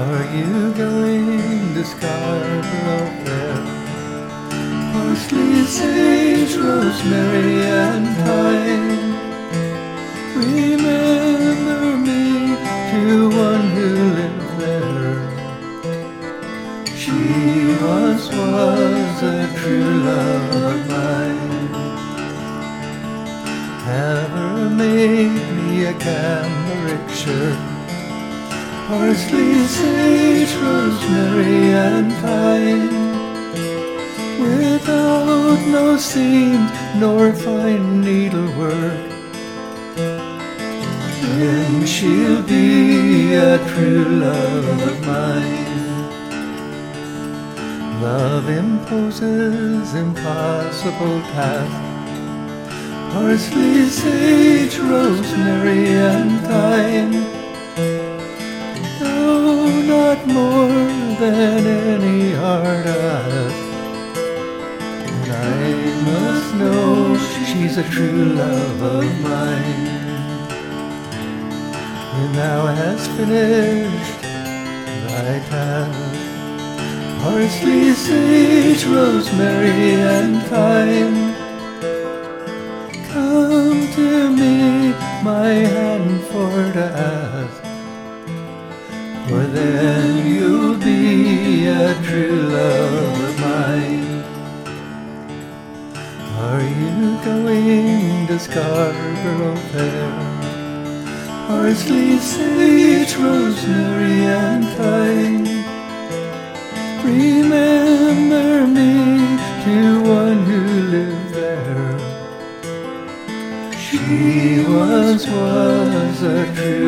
Are you going to Scarborough Fair? Parsley, sage, rosemary, and thyme. Remember me to one who lived there. She once was a true love of mine. Have her make me a cambric shirt. Parsley, sage, rosemary, and thyme. Without no seam nor fine needlework, then she'll be a true love of mine. Love imposes impossible tasks. Parsley, sage, rosemary, and thyme. Though not more than any heart asks, and I must know she's a true love of mine. When thou hast finished thy task, parsley, sage, rosemary, and thyme, come to me, my hand for to ask, for then you'll be a true love of mine. Are you going to Scarborough Fair? Parsley, sage, rosemary, and thyme. Remember me to one who lived there. She once was a true